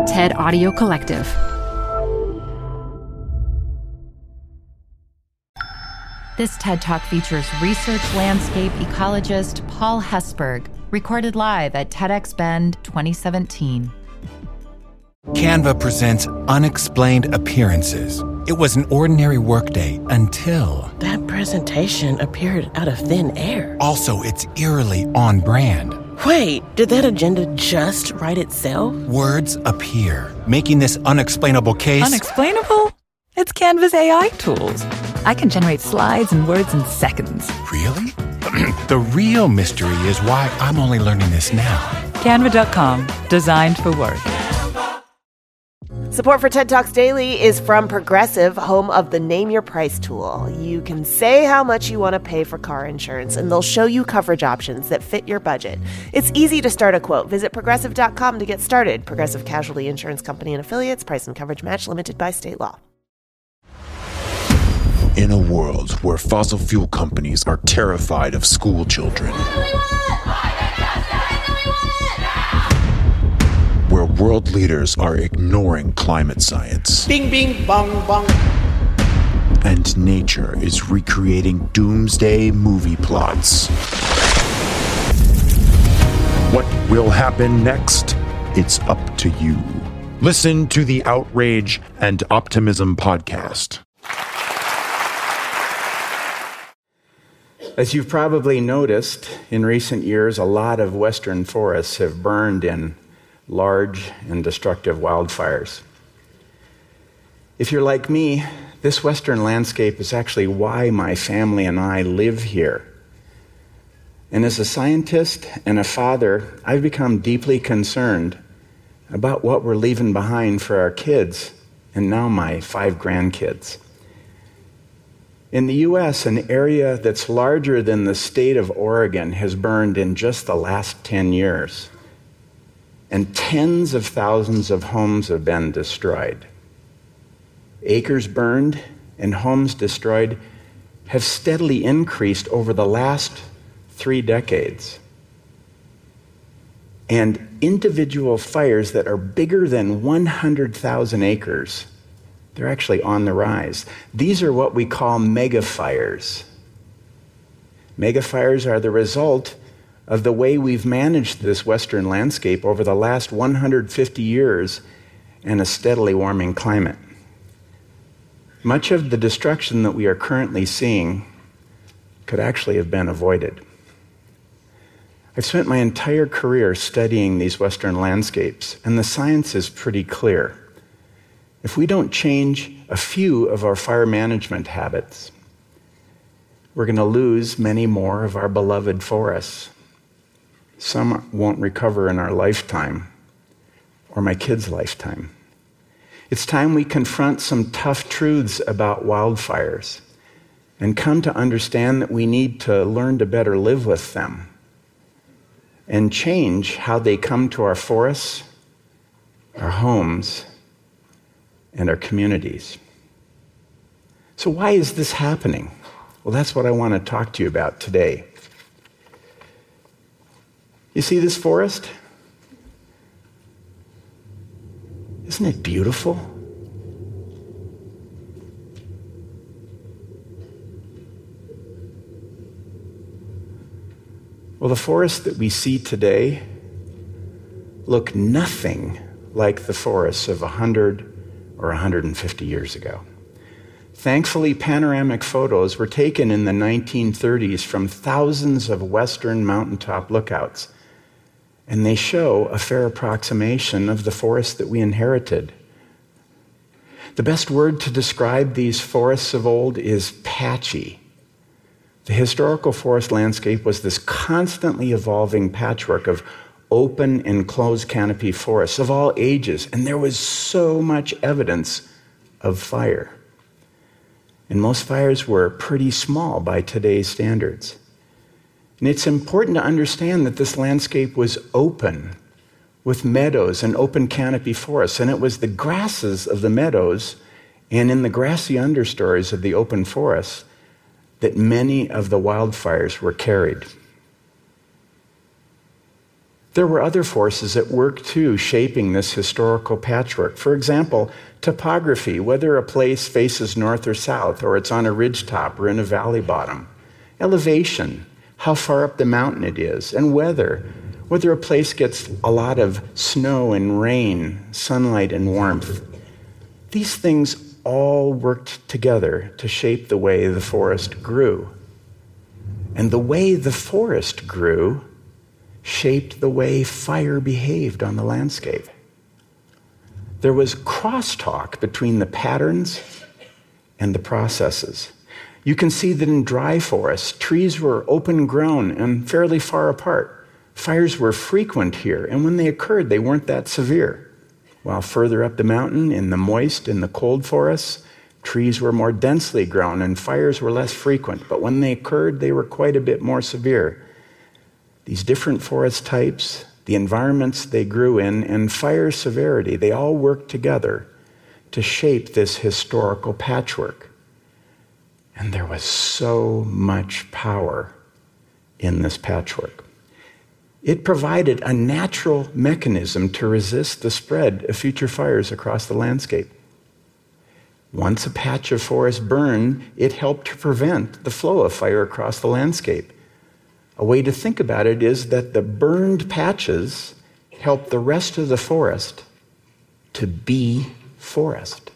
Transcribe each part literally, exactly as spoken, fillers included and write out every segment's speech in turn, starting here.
TED Audio Collective. This TED Talk features research landscape ecologist Paul Hesburgh, recorded live at TEDx Bend twenty seventeen. Canva presents Unexplained Appearances. It was an ordinary workday until... That presentation appeared out of thin air. Also, it's eerily on brand. Wait, did that agenda just write itself? Words appear, making this unexplainable case... Unexplainable? It's Canva's A I tools. I can generate slides and words in seconds. Really? The real mystery is why I'm only learning this now. Canva dot com, designed for work. Support for TED Talks Daily is from Progressive, home of the Name Your Price tool. You can say how much you want to pay for car insurance, and they'll show you coverage options that fit your budget. It's easy to start a quote. Visit Progressive dot com to get started. Progressive Casualty Insurance Company and Affiliates. Price and coverage match limited by state law. In a world where fossil fuel companies are terrified of school children, where world leaders are ignoring climate science, bing, bing, bong, bong, and nature is recreating doomsday movie plots. What will happen next? It's up to you. Listen to the Outrage and Optimism podcast. As you've probably noticed, in recent years, a lot of western forests have burned in large and destructive wildfires. If you're like me, this western landscape is actually why my family and I live here. And as a scientist and a father, I've become deeply concerned about what we're leaving behind for our kids, and now my five grandkids. In the U S, an area that's larger than the state of Oregon has burned in just the last ten years. And tens of thousands of homes have been destroyed. Acres burned and homes destroyed have steadily increased over the last three decades. And individual fires that are bigger than one hundred thousand acres, they're actually on the rise. These are what we call megafires. Megafires are the result of the way we've managed this western landscape over the last one hundred fifty years and a steadily warming climate. Much of the destruction that we are currently seeing could actually have been avoided. I've spent my entire career studying these western landscapes, and the science is pretty clear. If we don't change a few of our fire management habits, we're going to lose many more of our beloved forests. Some won't recover in our lifetime or my kids' lifetime. It's time we confront some tough truths about wildfires and come to understand that we need to learn to better live with them and change how they come to our forests, our homes, and our communities. So why is this happening? Well, that's what I want to talk to you about today. You see this forest? Isn't it beautiful? Well, the forests that we see today look nothing like the forests of one hundred or one hundred fifty years ago. Thankfully, panoramic photos were taken in the nineteen thirties from thousands of western mountaintop lookouts, and they show a fair approximation of the forest that we inherited. The best word to describe these forests of old is patchy. The historical forest landscape was this constantly evolving patchwork of open and closed canopy forests of all ages, and there was so much evidence of fire. And most fires were pretty small by today's standards. And it's important to understand that this landscape was open, with meadows and open canopy forests, and it was the grasses of the meadows and in the grassy understories of the open forests that many of the wildfires were carried. There were other forces at work too, shaping this historical patchwork. For example, topography, whether a place faces north or south, or it's on a ridgetop or in a valley bottom. Elevation, how far up the mountain it is. And weather, whether a place gets a lot of snow and rain, sunlight and warmth. These things all worked together to shape the way the forest grew. And the way the forest grew shaped the way fire behaved on the landscape. There was crosstalk between the patterns and the processes. You can see that in dry forests, trees were open grown and fairly far apart. Fires were frequent here, and when they occurred, they weren't that severe. While further up the mountain, in the moist and the cold forests, trees were more densely grown and fires were less frequent, but when they occurred, they were quite a bit more severe. These different forest types, the environments they grew in, and fire severity, they all worked together to shape this historical patchwork. And there was so much power in this patchwork. It provided a natural mechanism to resist the spread of future fires across the landscape. Once a patch of forest burned, it helped to prevent the flow of fire across the landscape. A way to think about it is that the burned patches help the rest of the forest to be forest.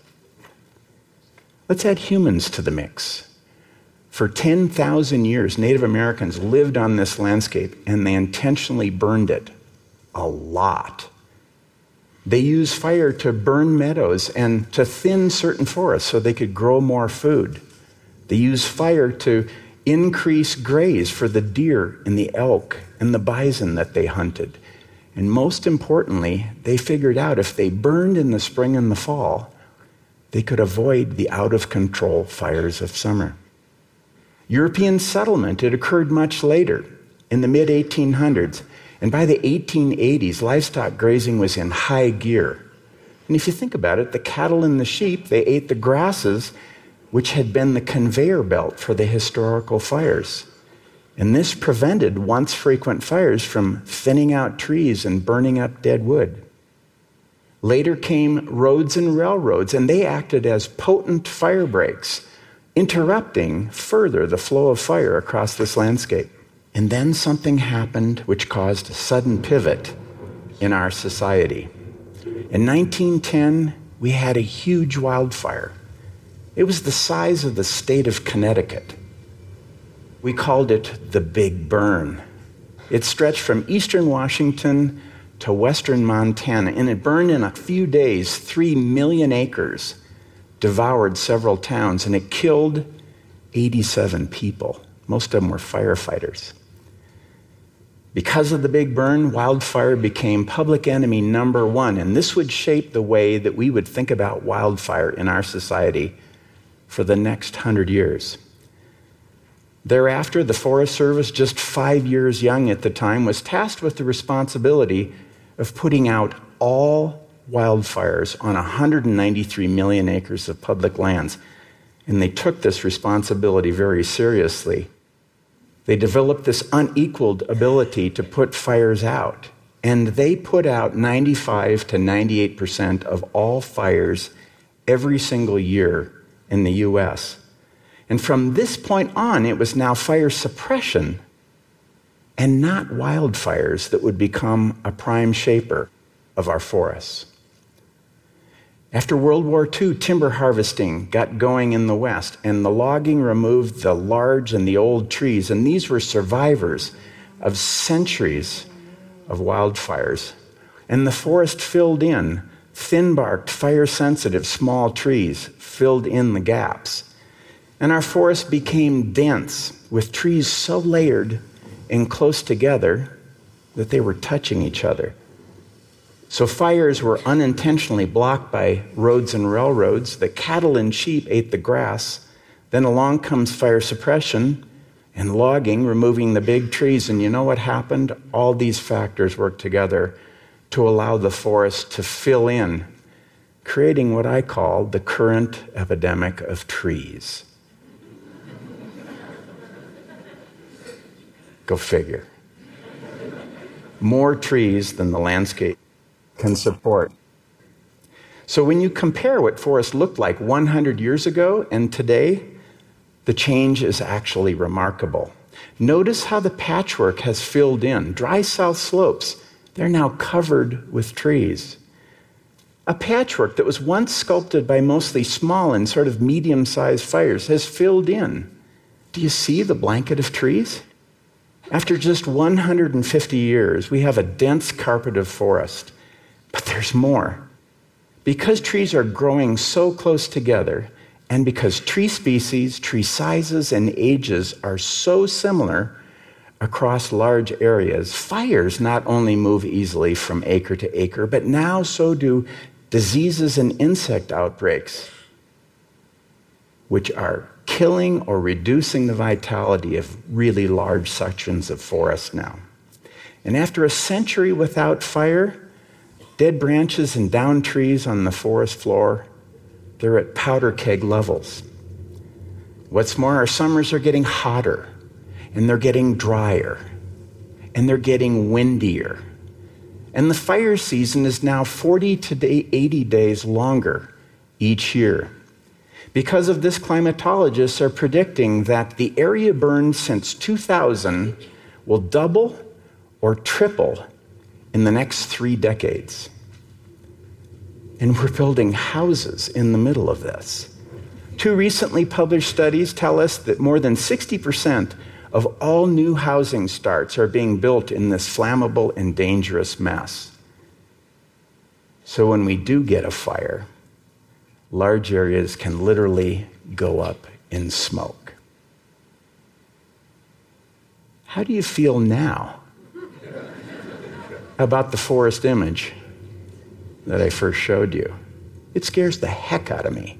Let's add humans to the mix. For ten thousand years, Native Americans lived on this landscape and they intentionally burned it a lot. They used fire to burn meadows and to thin certain forests so they could grow more food. They used fire to increase graze for the deer and the elk and the bison that they hunted. And most importantly, they figured out if they burned in the spring and the fall, they could avoid the out-of-control fires of summer. European settlement, it occurred much later, in the mid eighteen hundreds. And by the eighteen eighties, livestock grazing was in high gear. And if you think about it, the cattle and the sheep, they ate the grasses, which had been the conveyor belt for the historical fires. And this prevented once frequent fires from thinning out trees and burning up dead wood. Later came roads and railroads, and they acted as potent fire breaks, interrupting further the flow of fire across this landscape. And then something happened which caused a sudden pivot in our society. In nineteen ten, we had a huge wildfire. It was the size of the state of Connecticut. We called it the Big Burn. It stretched from eastern Washington to western Montana, and it burned in a few days three million acres, devoured several towns, and it killed eighty-seven people. Most of them were firefighters. Because of the Big Burn, wildfire became public enemy number one, and this would shape the way that we would think about wildfire in our society for the next hundred years. Thereafter, the Forest Service, just five years young at the time, was tasked with the responsibility of putting out all wildfires on one hundred ninety-three million acres of public lands. And they took this responsibility very seriously. They developed this unequaled ability to put fires out. And they put out ninety-five to ninety-eight percent of all fires every single year in the U S. And from this point on, it was now fire suppression and not wildfires that would become a prime shaper of our forests. After World War Two, timber harvesting got going in the West, and the logging removed the large and the old trees, and these were survivors of centuries of wildfires. And the forest filled in, thin-barked, fire-sensitive small trees filled in the gaps. And our forest became dense, with trees so layered and close together that they were touching each other. So fires were unintentionally blocked by roads and railroads. The cattle and sheep ate the grass. Then along comes fire suppression and logging, removing the big trees. And you know what happened? All these factors worked together to allow the forest to fill in, creating what I call the current epidemic of trees. Go figure. more trees than the landscape can support. So when you compare what forests looked like one hundred years ago and today, the change is actually remarkable. Notice how the patchwork has filled in. Dry south slopes, they're now covered with trees. A patchwork that was once sculpted by mostly small and sort of medium-sized fires has filled in. Do you see the blanket of trees? After just one hundred fifty years, we have a dense carpet of forest. But there's more. Because trees are growing so close together, and because tree species, tree sizes, and ages are so similar across large areas, fires not only move easily from acre to acre, but now so do diseases and insect outbreaks, which are killing or reducing the vitality of really large sections of forest now. And after a century without fire, dead branches and downed trees on the forest floor, they're at powder keg levels. What's more, our summers are getting hotter, and they're getting drier, and they're getting windier. And the fire season is now forty to eighty days longer each year. Because of this, climatologists are predicting that the area burned since two thousand will double or triple in the next three decades. And we're building houses in the middle of this. Two recently published studies tell us that more than sixty percent of all new housing starts are being built in this flammable and dangerous mess. So when we do get a fire, large areas can literally go up in smoke. How do you feel now about the forest image that I first showed you? It scares the heck out of me.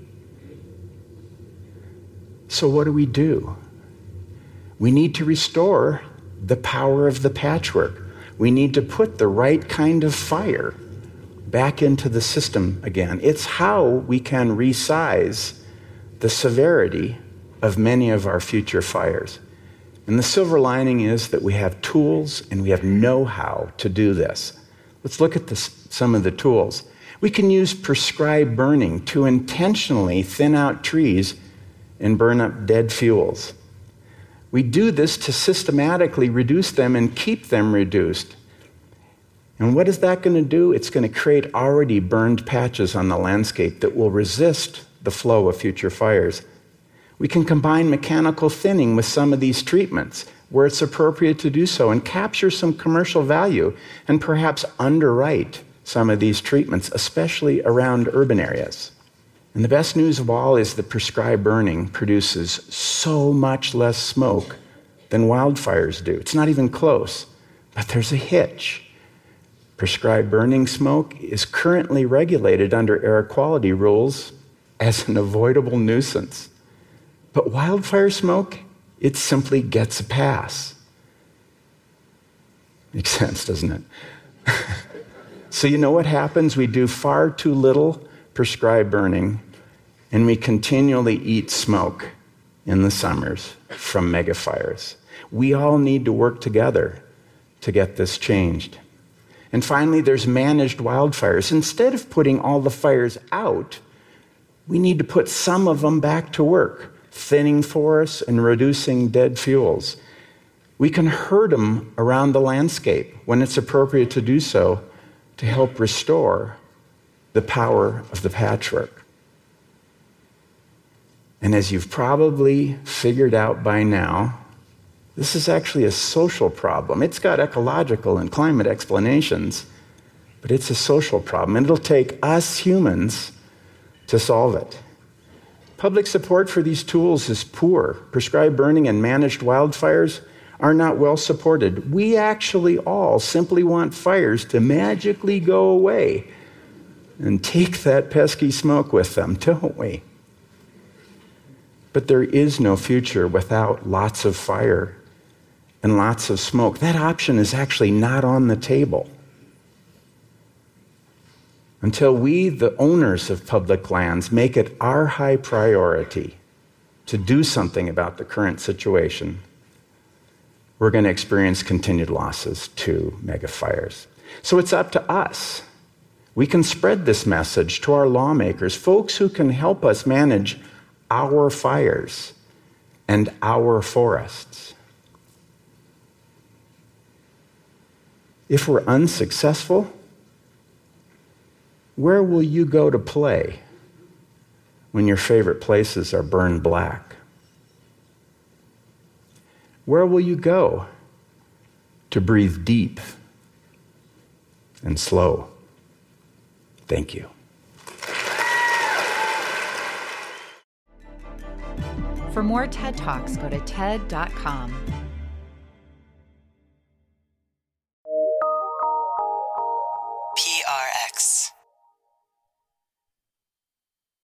So what do we do? We need to restore the power of the patchwork. We need to put the right kind of fire back into the system again. It's how we can resize the severity of many of our future fires. And the silver lining is that we have tools and we have know-how to do this. Let's look at this, some of the tools. We can use prescribed burning to intentionally thin out trees and burn up dead fuels. We do this to systematically reduce them and keep them reduced. And what is that going to do? It's going to create already burned patches on the landscape that will resist the flow of future fires. We can combine mechanical thinning with some of these treatments where it's appropriate to do so and capture some commercial value and perhaps underwrite some of these treatments, especially around urban areas. And the best news of all is that prescribed burning produces so much less smoke than wildfires do. It's not even close, but there's a hitch. Prescribed burning smoke is currently regulated under air quality rules as an avoidable nuisance. But wildfire smoke, it simply gets a pass. Makes sense, doesn't it? So you know what happens? We do far too little prescribed burning, and we continually eat smoke in the summers from megafires. We all need to work together to get this changed. And finally, there's managed wildfires. Instead of putting all the fires out, we need to put some of them back to work, thinning forests and reducing dead fuels. We can herd them around the landscape when it's appropriate to do so to help restore the power of the patchwork. And as you've probably figured out by now, this is actually a social problem. It's got ecological and climate explanations, but it's a social problem, and it'll take us humans to solve it. Public support for these tools is poor. Prescribed burning and managed wildfires are not well supported. We actually all simply want fires to magically go away and take that pesky smoke with them, don't we? But there is no future without lots of fire and lots of smoke. That option is actually not on the table. Until we, the owners of public lands, make it our high priority to do something about the current situation, we're going to experience continued losses to megafires. So it's up to us. We can spread this message to our lawmakers, folks who can help us manage our fires and our forests. If we're unsuccessful, where will you go to play when your favorite places are burned black? Where will you go to breathe deep and slow? Thank you. For more TED Talks, go to T E D dot com.